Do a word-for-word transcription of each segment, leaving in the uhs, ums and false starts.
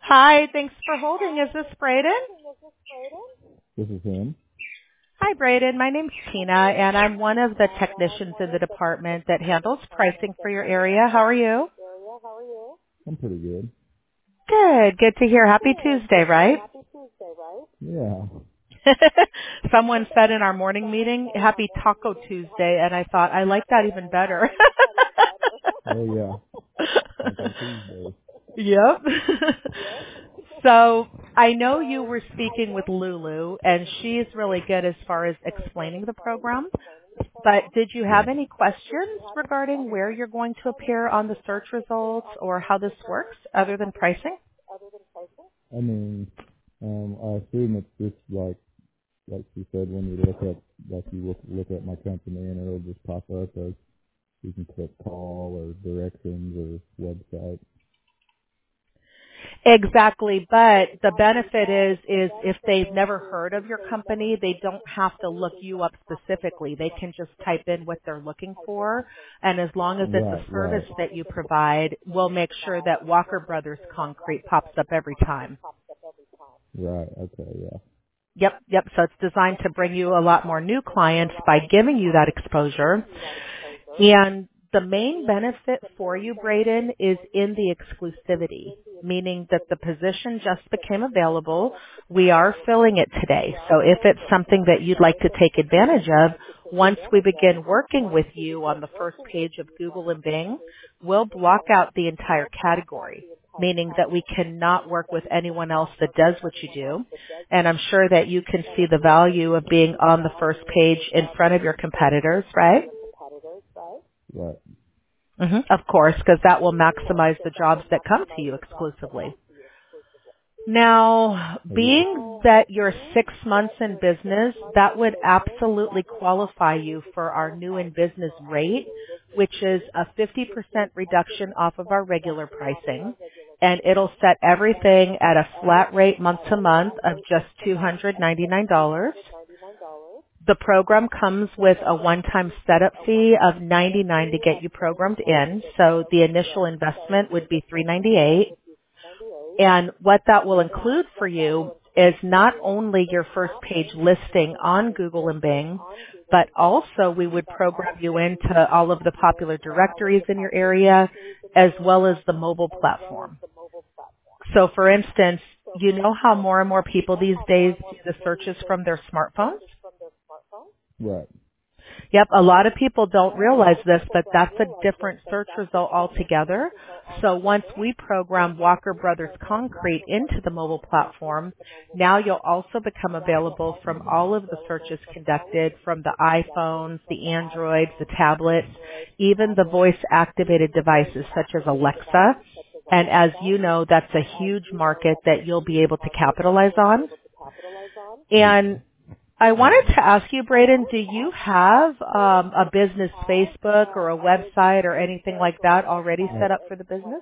Hi, thanks for holding. Is this Braden? This is him. Hi, Braden. My name's Tina, and I'm one of the technicians in the department that handles pricing for your area. How are you? I'm pretty good. Good. Good to hear. Happy Tuesday, right? Yeah. Someone said in our morning meeting, Happy Taco Tuesday, and I thought, I like that even better. Oh yeah. Taco Tuesday. Yep. So I know you were speaking with Lulu, and she's really good as far as explaining the program. But did you have Yeah. any questions regarding where you're going to appear on the search results or how this works other than pricing? I mean, um, I assume it's just like like you said when you look at like you look look at my company and it'll just pop up as you can click call or directions or website. Exactly, but the benefit is is if they've never heard of your company, they don't have to look you up specifically. They can just type in what they're looking for, and as long as it's a Right, service right, that you provide, we'll make sure that Walker Brothers Concrete pops up every time. right. Okay, yeah. Yep, yep. So it's designed to bring you a lot more new clients by giving you that exposure. And the main benefit for you, Braden, is in the exclusivity, meaning that the position just became available. We are filling it today. So if it's something that you'd like to take advantage of, once we begin working with you on the first page of Google and Bing, we'll block out the entire category, meaning that we cannot work with anyone else that does what you do. And I'm sure that you can see the value of being on the first page in front of your competitors, right? Right. hmm Of course, because that will maximize the jobs that come to you exclusively. Now, Oh yeah. being that you're six months in business, that would absolutely qualify you for our new in business rate, which is a fifty percent reduction off of our regular pricing. And it'll set everything at a flat rate month to month of just two hundred ninety-nine dollars. The program comes with a one-time setup fee of ninety-nine dollars to get you programmed in. So the initial investment would be three hundred ninety-eight dollars. And what that will include for you is not only your first page listing on Google and Bing, but also we would program you into all of the popular directories in your area as well as the mobile platform. So for instance, you know how more and more people these days do the searches from their smartphones? Right. Yep, a lot of people don't realize this, but that's a different search result altogether. So once we program Walker Brothers Concrete into the mobile platform, now you'll also become available from all of the searches conducted from the iPhones, the Androids, the tablets, even the voice-activated devices such as Alexa. And as you know, that's a huge market that you'll be able to capitalize on. And I wanted to ask you, Braden, do you have um, a business Facebook or a website or anything like that already I set up for the business?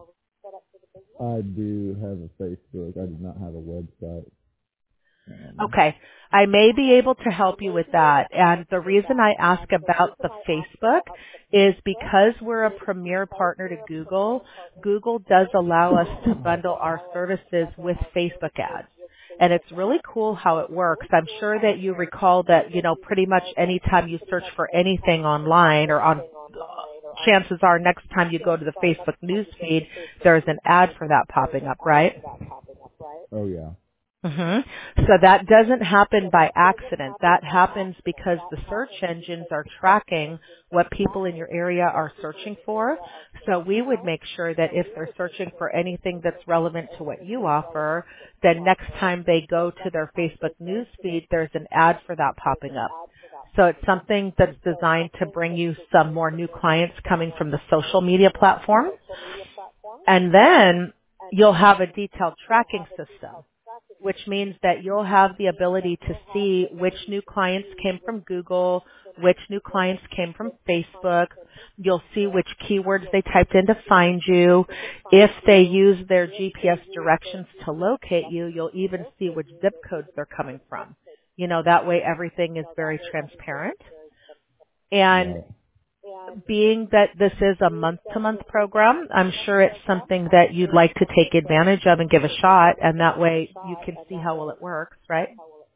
I do have a Facebook. I do not have a website. Um, Okay. I may be able to help you with that. And the reason I ask about the Facebook is because we're a premier partner to Google, Google does allow us to bundle our services with Facebook ads. And it's really cool how it works. I'm sure that you recall that, you know, pretty much any time you search for anything online or on, chances are next time you go to the Facebook news feed, there's an ad for that popping up, right? oh yeah. hmm So that doesn't happen by accident. That happens because the search engines are tracking what people in your area are searching for. So we would make sure that if they're searching for anything that's relevant to what you offer, then next time they go to their Facebook news feed, there's an ad for that popping up. So it's something that's designed to bring you some more new clients coming from the social media platform. And then you'll have a detailed tracking system, which means that you'll have the ability to see which new clients came from Google, which new clients came from Facebook. You'll see which keywords they typed in to find you. If they use their G P S directions to locate you, you'll even see which zip codes they're coming from. You know, that way everything is very transparent. And Right. being that this is a month-to-month program, I'm sure it's something that you'd like to take advantage of and give a shot, and that way you can see how well it works, right?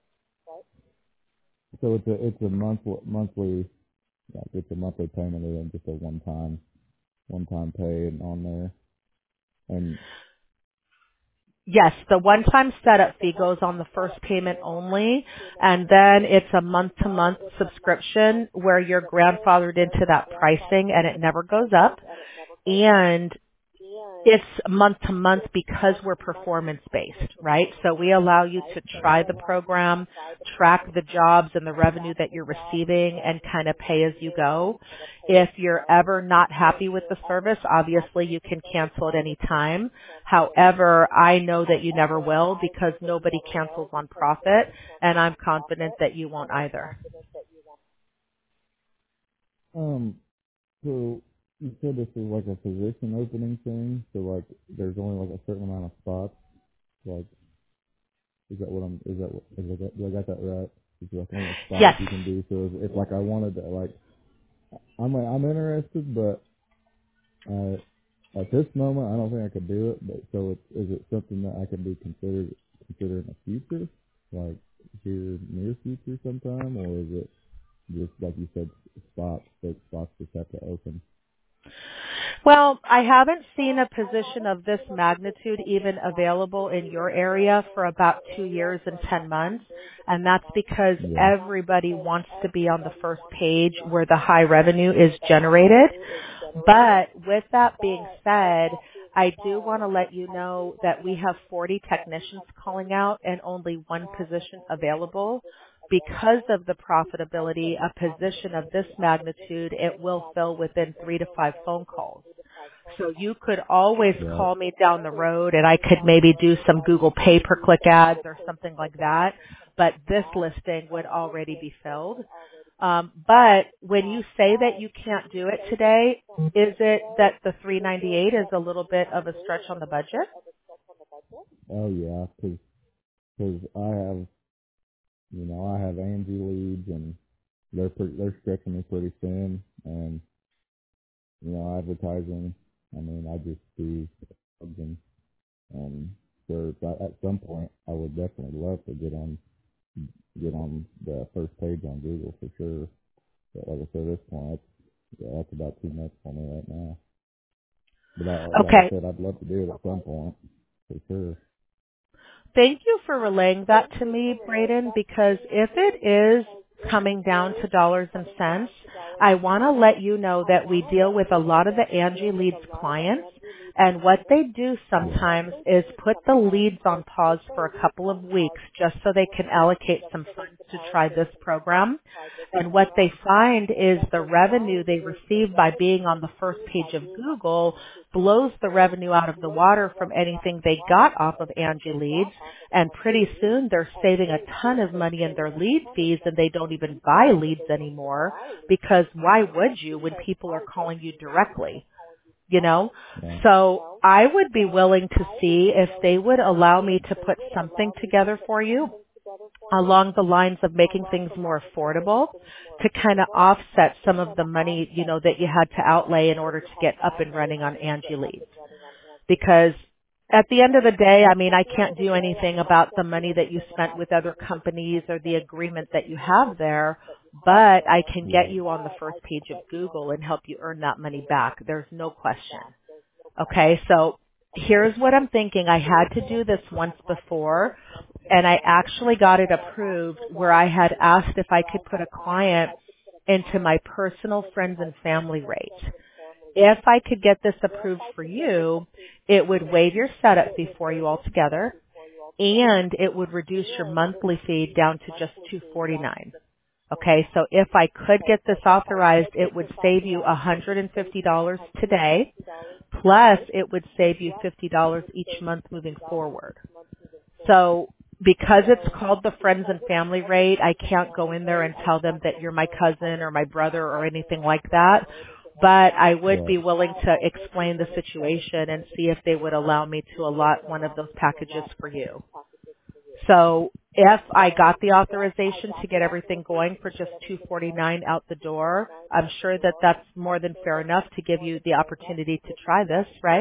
So it's a it's a monthly monthly like it's a monthly payment and then just a one time one time pay on there. And Yes, the one-time setup fee goes on the first payment only, and then it's a month-to-month subscription where you're grandfathered into that pricing and it never goes up. And it's month to month because we're performance based, right? So we allow you to try the program, track the jobs and the revenue that you're receiving, and kind of pay as you go. If you're ever not happy with the service, obviously you can cancel at any time. However, I know that you never will because nobody cancels on profit, and I'm confident that you won't either. um so you said this is like a position opening thing, so like there's only like a certain amount of spots. Like is that what I'm is that what is that do I got that right? Is there like only a spot Yes. you can do? So if, if like I wanted to like I'm like, I'm interested, but uh at this moment I don't think I could do it. But so it, is it something that I could be considered consider in the future? Like here near future sometime, or is it just like you said, spots, those spots just have to open? Well, I haven't seen a position of this magnitude even available in your area for about two years and ten months. And that's because Yeah. everybody wants to be on the first page where the high revenue is generated. But with that being said, I do want to let you know that we have forty technicians calling out and only one position available. Because of the profitability, a position of this magnitude, it will fill within three to five phone calls. So you could always Right. call me down the road and I could maybe do some Google pay-per-click ads or something like that, but this listing would already be filled. Um, but when you say that you can't do it today, is it that the three ninety-eight is a little bit of a stretch on the budget? Oh yeah, because cause I have you know I have Angie leads and they're pretty, they're stretching me pretty thin, and you know advertising. I mean I just do something, and so at at some point I would definitely love to get on get on the first page on Google for sure. But like I said, at this point, that's, yeah, that's about too much for me right now. But I, like I Okay. said, I'd love to do it at some point for sure. Thank you for relaying that to me, Braden, because if it is coming down to dollars and cents, I want to let you know that we deal with a lot of the Angie Leads clients, and what they do Yeah. sometimes is put the leads on pause for a couple of weeks just so they can allocate some funds to try this program. And what they find is the revenue they receive by being on the first page of Google blows the revenue out of the water from anything they got off of Angie Leads, and pretty soon they're saving a ton of money in their lead fees and they don't even buy leads anymore, because why would you when people are calling you directly? You know? Yeah. So I would be willing to see if they would allow me to put something together for you along the lines of making things more affordable to kind of offset some of the money, you know, that you had to outlay in order to get up and running on Angie Leads. Because at the end of the day, I mean, I can't do anything about the money that you spent with other companies or the agreement that you have there, but I can get Right. you on the first page of Google and help you earn that money back. There's no question. Okay, so here's what I'm thinking. I had to do this once before, and I actually got it approved where I had asked if I could put a client into my personal friends and family rate. If I could get this approved for you, it would waive your setup fee for you altogether, and it would reduce your monthly fee down to just two forty-nine. Okay, so if I could get this authorized, it would save you one hundred fifty dollars today, plus it would save you fifty dollars each month moving forward. So because it's called the friends and family rate, I can't go in there and tell them that you're my cousin or my brother or anything like that. But I would Right. be willing to explain the situation and see if they would allow me to allot one of those packages for you. So if I got the authorization to get everything going for just two forty-nine out the door, I'm sure that that's more than fair enough to give you the opportunity to try this, right?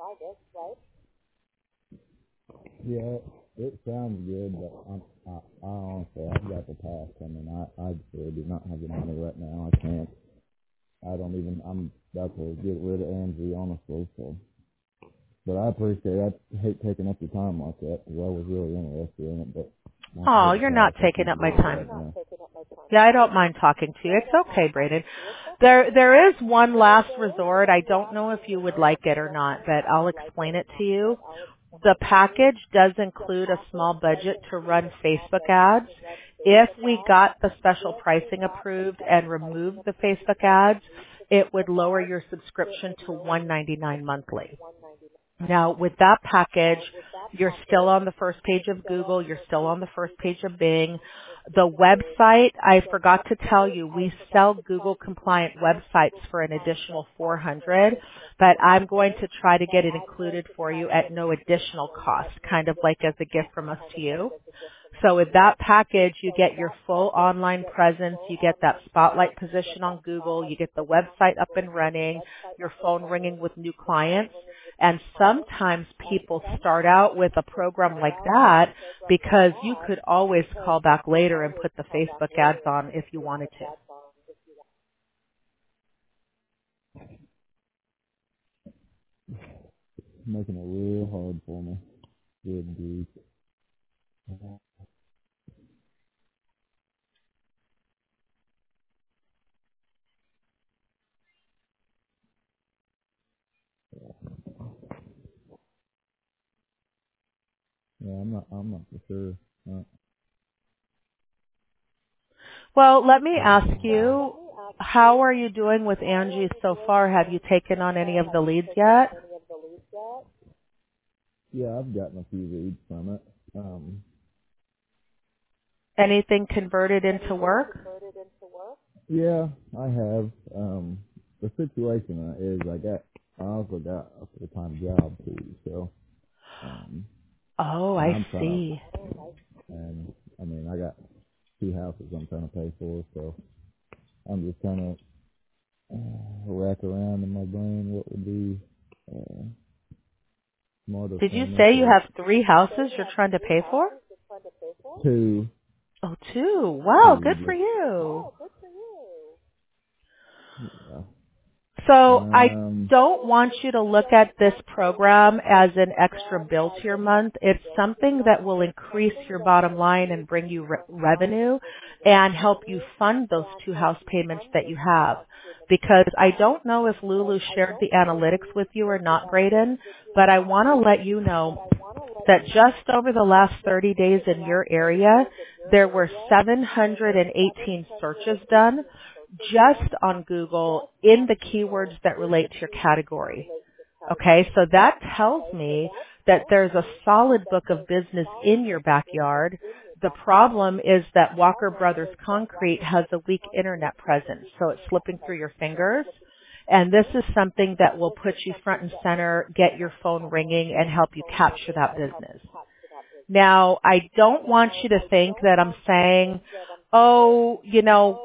Yeah, it sounds good, but I'm, I, I honestly, I've got the pass. I mean, I, I just really do not have the money right now. I can't. I don't even, I'm about to get rid of Angie, honestly, so. But I appreciate it. I hate taking up your time like that, because I was really interested in it, but once I Oh, hit the you're pass, not I taking can't up my do it time. right now. Yeah, I don't mind talking to you. It's okay, Braden. There, there is one last resort. I don't know if you would like it or not, but I'll explain it to you. The package does include a small budget to run Facebook ads. If we got the special pricing approved and removed the Facebook ads, it would lower your subscription to one ninety-nine monthly. Now, with that package, you're still on the first page of Google. You're still on the first page of Bing. The website, I forgot to tell you, we sell Google compliant websites for an additional four hundred dollars, but I'm going to try to get it included for you at no additional cost, kind of like as a gift from us to you. So with that package, you get your full online presence, you get that spotlight position on Google, you get the website up and running, your phone ringing with new clients. And sometimes people start out with a program like that because you could always call back later and put the Facebook ads on if you wanted to. Making it real hard for me. Good grief. Yeah, I'm not, I'm not for sure. Uh, Well, let me ask you, how are you doing with Angie so far? Have you taken on any of the leads yet? yeah, I've gotten a few leads from it. Um, Anything converted into work? yeah, I have. Um, the situation is I got, I also got a full-time job too, so, um, Oh, and I I'm trying to, see. and I mean, I got two houses I'm trying to pay for, so I'm just trying to uh, rack around in my brain what would be uh, smarter Did for you me. say you So have three houses you're trying to pay for? two, Oh, two. Wow, good two, for just you. yeah. So I Um, don't want you to look at this program as an extra bill to your month. It's something that will increase your bottom line and bring you re- revenue and help you fund those two house payments that you have. Because I don't know if Lulu shared the analytics with you or not, Braden, but I want to let you know that just over the last thirty days in your area, there were seven hundred eighteen searches done just on Google in the keywords that relate to your category. Okay, so that tells me that there's a solid book of business in your backyard. The problem is that Walker Brothers Concrete has a weak internet presence, so it's slipping through your fingers. And this is something that will put you front and center, get your phone ringing, and help you capture that business. Now, I don't want you to think that I'm saying, oh, you know,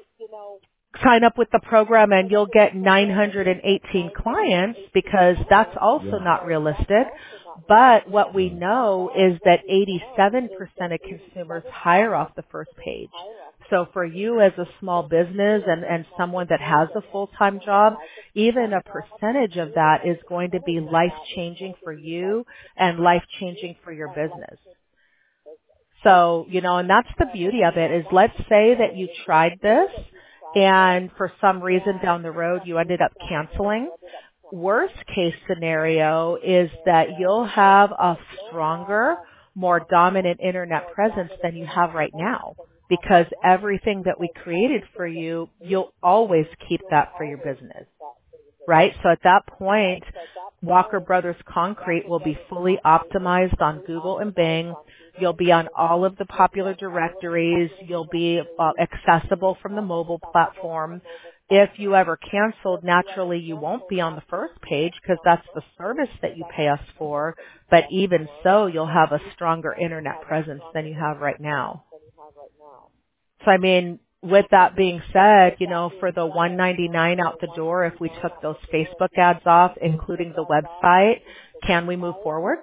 sign up with the program and you'll get nine hundred eighteen clients, because that's also yeah, not realistic. But what we right, know is that eighty-seven percent of consumers hire off the first page. So for you as a small business and, and someone that has a full-time job, even a percentage of that is going to be life-changing for you and life-changing for your business. So, you know, and that's the beauty of it is, let's say that you tried this and for some reason down the road you ended up canceling. Worst case scenario is that you'll have a stronger, more dominant internet presence than you have right now, because everything that we created for you, you'll always keep that for your business. Right? So at that point, Walker Brothers Concrete will be fully optimized on Google and Bing. You'll be on all of the popular directories. You'll be uh, accessible from the mobile platform. If you ever canceled, naturally you won't be on the first page because that's the service that you pay us for. But even so, you'll have a stronger internet presence than you have right now. So I mean, with that being said, you know, for the one ninety-nine out the door, if we took those Facebook ads off, including the website, can we move forward?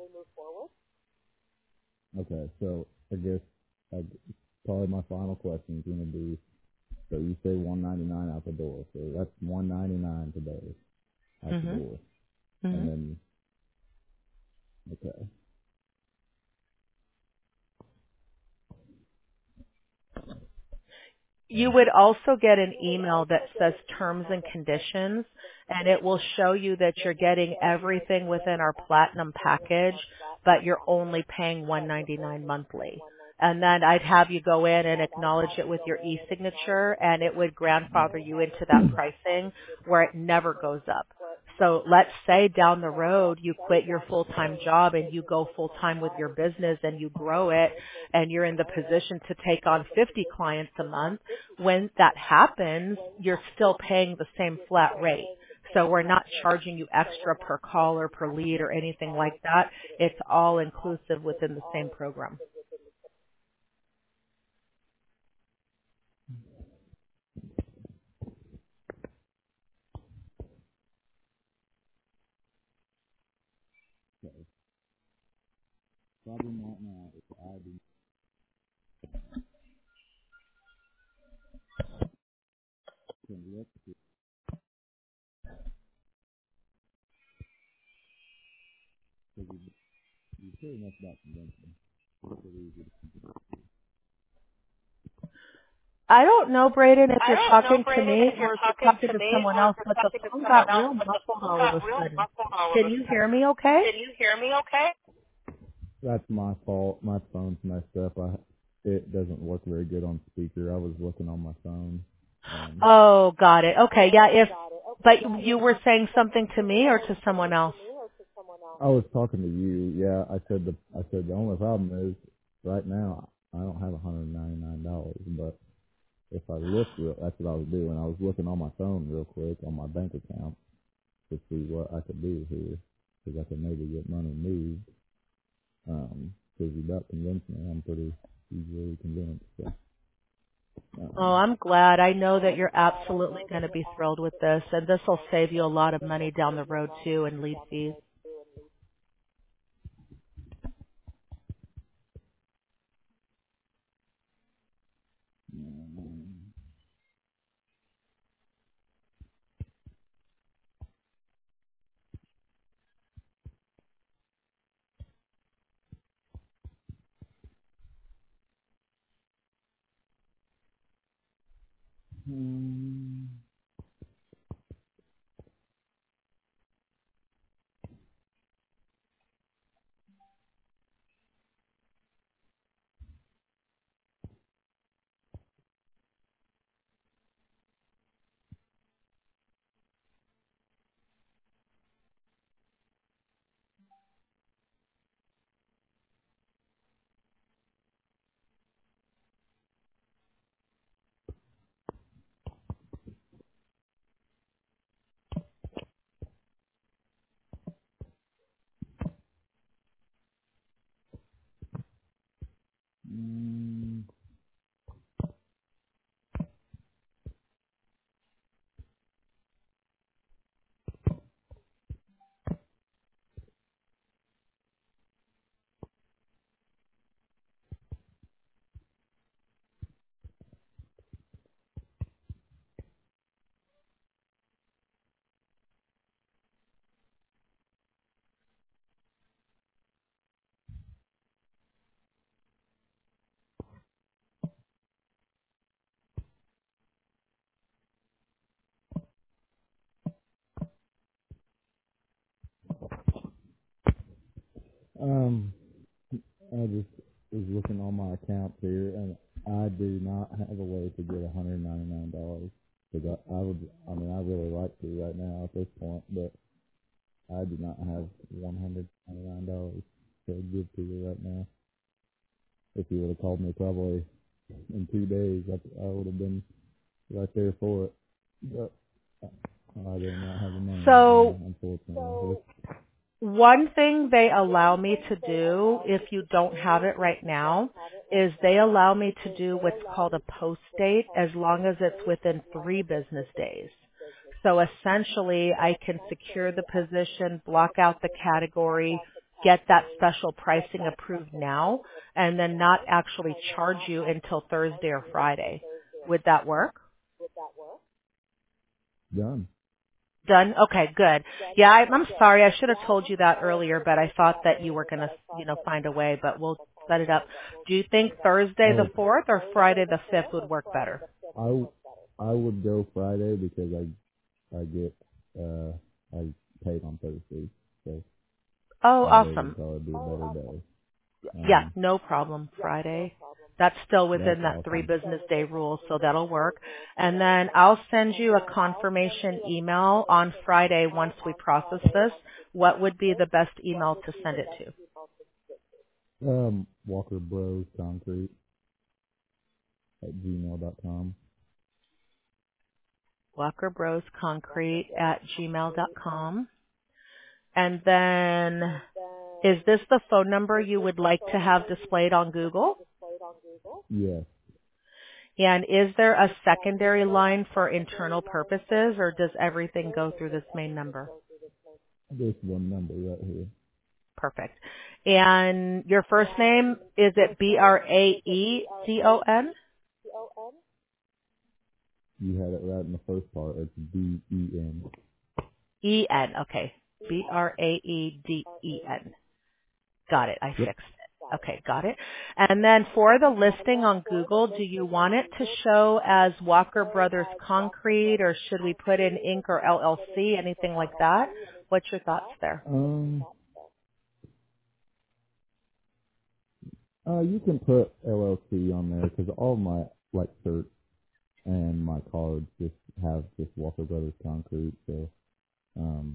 Okay, so I guess I, probably my final question is going to be, so you say one ninety-nine out the door, so that's one ninety-nine today out the Mhm. door, and Mhm. then okay, You would also get an email that says terms and conditions, and it will show you that you're getting everything within our platinum package, but you're only paying one ninety-nine monthly. And then I'd have you go in and acknowledge it with your e-signature, and it would grandfather you into that pricing where it never goes up. So let's say down the road you quit your full-time job and you go full-time with your business and you grow it and you're in the position to take on fifty clients a month. When that happens, you're still paying the same flat rate. So we're not charging you extra per call or per lead or anything like that. It's all inclusive within the same program. so problem right now is I do can look because you, you pretty much got convincing. It's really easy to- I don't know, Braden, if I you're don't know, talking to Brayden, me if you're or if you're talking talking to to me someone or if else, you're but the talking to phone someone got else, real but the muffled phone all of got a real sudden. muffled all of Can a you hear sudden. me okay? Can you hear me okay? That's my fault. My phone's messed up. I it doesn't work very good on speaker. I was looking on my phone. Um, Oh, got it. Okay, yeah, if, but you were saying something to me or to someone else? I was talking to you. Yeah, I said the I said the only problem is right now I don't have one hundred ninety-nine dollars, but if I look real, that's what I was doing. I was looking on my phone real quick on my bank account to see what I could do here, because I could maybe get money moved. Um, because you got convinced me. I'm pretty easily convinced. So, Oh, um, I'm glad. I know that you're absolutely going to be thrilled with this, and this will save you a lot of money down the road too in lead fees. hmm, hmm. Um, I just was looking on my account here, and I do not have a way to get one hundred ninety-nine dollars. Because I, I would, I mean, I really like to right now at this point, but I do not have one hundred ninety-nine dollars to give to you right now. If you would have called me probably in two days, I, I would have been right there for it. But I do not have the money right now, So unfortunately. one thing they allow me to do, if you don't have it right now, is they allow me to do what's called a post date as long as it's within three business days. So essentially, I can secure the position, block out the category, get that special pricing approved now, and then not actually charge you until Thursday or Friday. Would that work? Done. Done? Okay, good. Yeah, I, I'm sorry. I should have told you that earlier, but I thought that you were going to, you know, find a way, but we'll set it up. Do you think Thursday the Oh, fourth or Friday the fifth would work better? I, I would go Friday because I, I get, uh, I paid on Thursday, so Oh, Friday would awesome. probably be a better day. Yeah, Um, no problem. Friday. That's still that's within that three awesome. business day rule, so that'll work. And then I'll send you a confirmation email on Friday once we process this. What would be the best email to send it to? Um, Walker Bros Concrete at gmail dot com. walkerbrosconcrete at gmail dot com. And then, is this the phone number you would like to have displayed on Google? Yes, And is there a secondary line for internal purposes, or does everything go through this main number? this one number right here. Perfect. And your first name, is it B R A E D O N? You had it right in the first part. It's D E N. E N, okay. B R A E D E N. Got it. I Yep. fixed it. Okay, got it. And then for the listing on Google, do you want it to show as Walker Brothers Concrete, or should we put in Inc or L L C, anything like that? What's your thoughts there? Um, uh, you can put L L C on there because all my like shirts and my cards just have just Walker Brothers Concrete. So, um,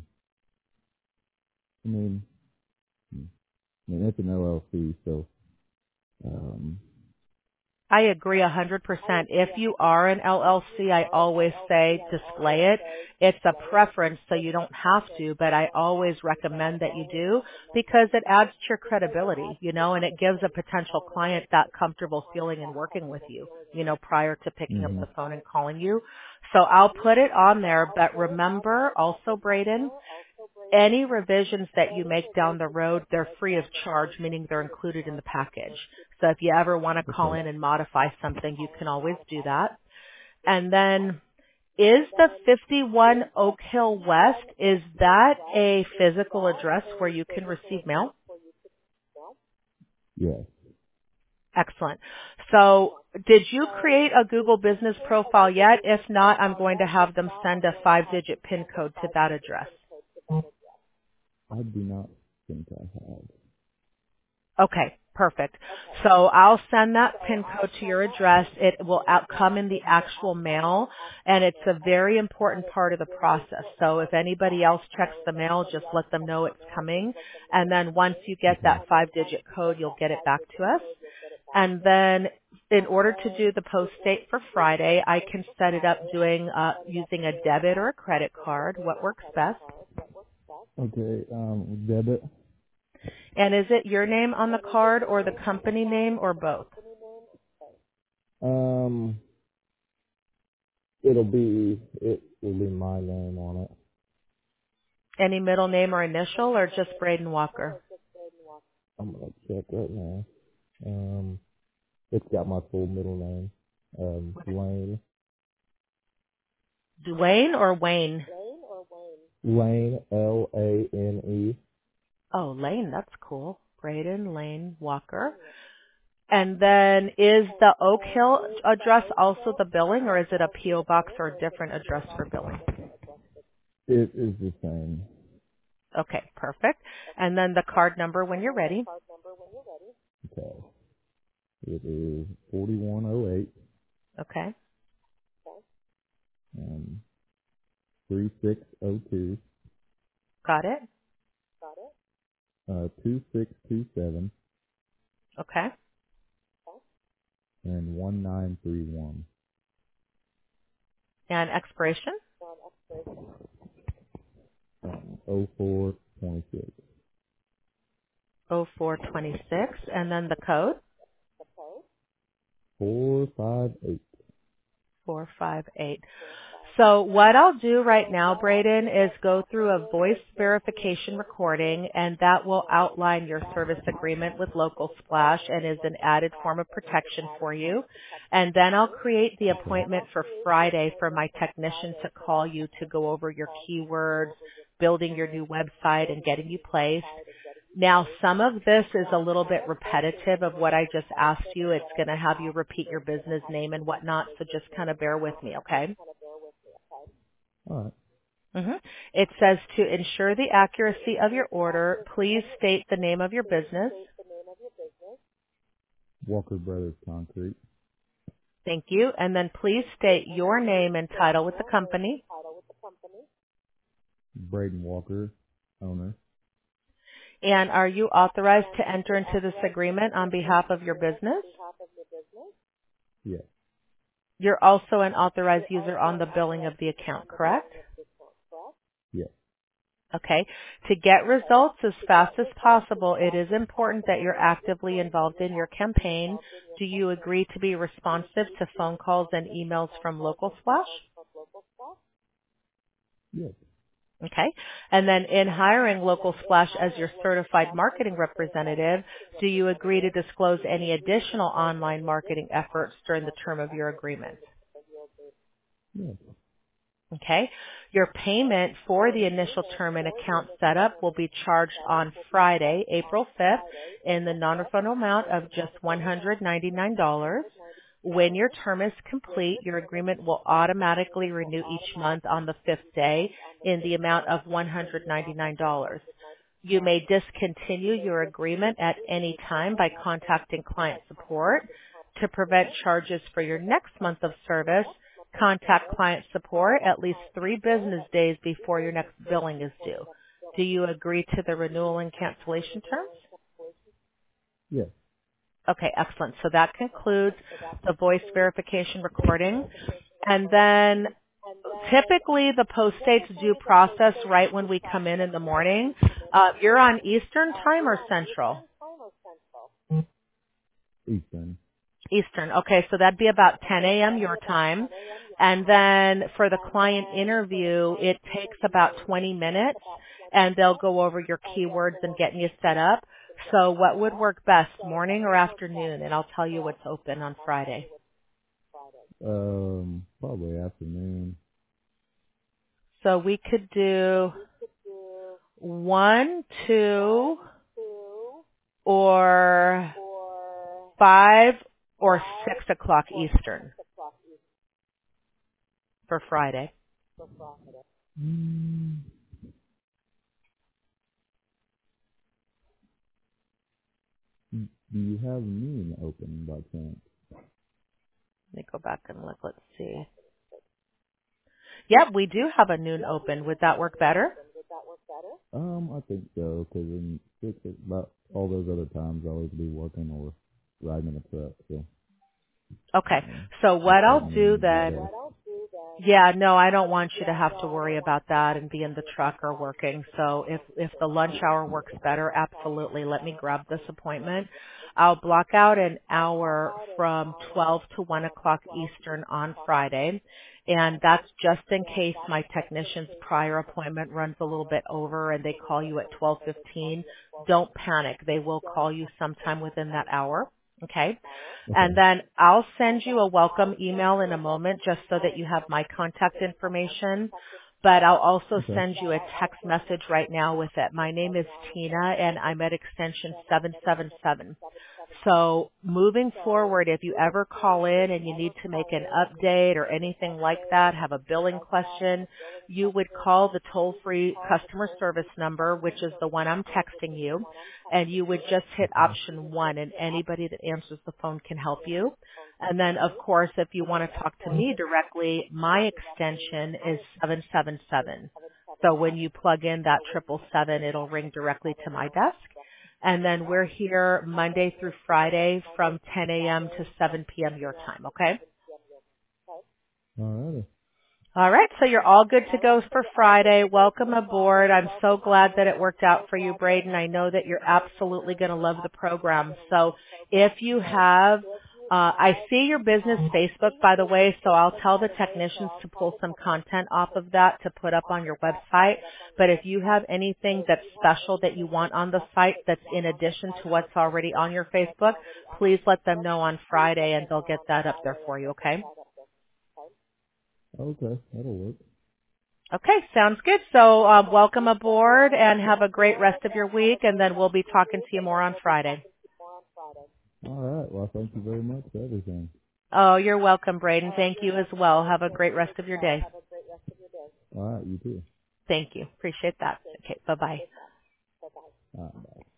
I mean, hmm, I mean it's an L L C, so um, I agree one hundred percent. If you are an L L C, I always say display it. It's a preference, so you don't have to, but I always recommend that you do because it adds to your credibility, you know, and it gives a potential client that comfortable feeling in working with you, you know, prior to picking up hmm the phone and calling you. So I'll put it on there, but remember also, Braden, any revisions that you make down the road, they're free of charge, meaning they're included in the package. So if you ever want to call okay. in and modify something, you can always do that. And then, is the fifty-one Oak Hill West, is that a physical address where you can receive mail? Yes, Excellent. So did you create a Google business profile yet? If not, I'm going to have them send a five-digit PIN code to that address. I do not think I have. Okay, perfect. So I'll send that PIN code to your address. It will out come in the actual mail, and it's a very important part of the process. So if anybody else checks the mail, just let them know it's coming. And then once you get Okay. that five-digit code, you'll get it back to us. And then in order to do the post date for Friday, I can set it up doing uh, using a debit or a credit card. What works best? Okay. Um, debit. And is it your name on the card or the company name or both? Um, it'll be it will be my name on it. Any middle name or initial, or just Braden Walker? I'm gonna check right now. Um, it's got my full middle name. Um, Lane. Dwayne or Wayne? Lane. L A N E. Oh, Lane, that's cool. Braden Lane Walker. And then is the Oak Hill address also the billing, or is it a P O box or a different address for billing? It is the same. Okay, perfect. And then the card number when you're ready. Okay. It is forty-one oh eight Okay, and three six oh two got it. uh two six two seven Okay. and one nine three one. And expiration? Um, oh four twenty-six. oh four twenty-six. And then the code? four five eight. four five eight. So what I'll do right now, Braden, is go through a voice verification recording, and that will outline your service agreement with Local Splash and is an added form of protection for you. And then I'll create the appointment for Friday for my technician to call you to go over your keywords, building your new website, and getting you placed. Now, some of this is a little bit repetitive of what I just asked you. It's going to have you repeat your business name and whatnot, so just kind of bear with me, okay? All right. Mm-hmm. It says to ensure the accuracy of your order, please state the name of your business. Walker Brothers Concrete. Thank you. And then please state your name and title with the company. Braden Walker, owner. And are you authorized to enter into this agreement on behalf of your business? Yes. You're also an authorized user on the billing of the account, correct? Yes. Okay. To get results as fast as possible, it is important that you're actively involved in your campaign. Do you agree to be responsive to phone calls and emails from Local Splash? Yes. Okay. And then in hiring Local Splash as your certified marketing representative, do you agree to disclose any additional online marketing efforts during the term of your agreement? Yes. Okay. Your payment for the initial term and account setup will be charged on Friday, April fifth, in the non-refundable amount of just one hundred ninety-nine dollars. When your term is complete, your agreement will automatically renew each month on the fifth day in the amount of one hundred ninety-nine dollars. You may discontinue your agreement at any time by contacting client support. To prevent charges for your next month of service, contact client support at least three business days before your next billing is due. Do you agree to the renewal and cancellation terms? Yes. Okay, excellent. So that concludes the voice verification recording. And then typically the post dates do process right when we come in in the morning. Uh, you're on Eastern time or Central? Eastern. Eastern. Okay, so that'd be about ten a.m. your time. And then for the client interview, it takes about twenty minutes, and they'll go over your keywords and getting you set up. So what would work best, morning or afternoon? And I'll tell you what's open on Friday. Um, probably afternoon. So we could do one, two, or five, or six o'clock Eastern for Friday. Mm, do you have noon open by chance? Let me go back and look. Let's see. Yep, we do have a noon open. Would that work better? Um, I think so, because in six, about all those other times I'll either be working or riding in a truck, so. Okay. Um, So just what let I'll me do know then, that. yeah, no, I don't want you to have to worry about that and be in the truck or working. So if, if the lunch hour works better, absolutely. Let me grab this appointment. I'll block out an hour from twelve to one o'clock Eastern on Friday. And that's just in case my technician's prior appointment runs a little bit over and they call you at twelve fifteen. Don't panic. They will call you sometime within that hour. Okay. And Okay. then I'll send you a welcome email in a moment just so that you have my contact information. But I'll also Okay. send you a text message right now with it. My name is Tina and I'm at extension seven seven seven. So moving forward, if you ever call in and you need to make an update or anything like that, have a billing question, you would call the toll-free customer service number, which is the one I'm texting you, and you would just hit Okay. option one and anybody that answers the phone can help you. And then of course, if you want to talk to me directly, my extension is seven seven seven. So when you plug in that triple seven, it'll ring directly to my desk. And then we're here Monday through Friday from ten a.m. to seven p.m. your time, okay? All righty. All right, so you're all good to go for Friday. Welcome aboard. I'm so glad that it worked out for you, Braden. I know that you're absolutely going to love the program. So if you have, uh, I see your business Facebook, by the way, so I'll tell the technicians to pull some content off of that to put up on your website. But if you have anything that's special that you want on the site that's in addition to what's already on your Facebook, please let them know on Friday and they'll get that up there for you, okay? Okay, that'll work. Okay, sounds good. So um, welcome aboard and have a great rest of your week, and then we'll be talking to you more on Friday. All right. Well, thank you very much for everything. Oh, you're welcome, Braden. Thank you as well. Have a great rest of your day. All right, you too. Thank you. Appreciate that. Okay, bye-bye. All right, bye.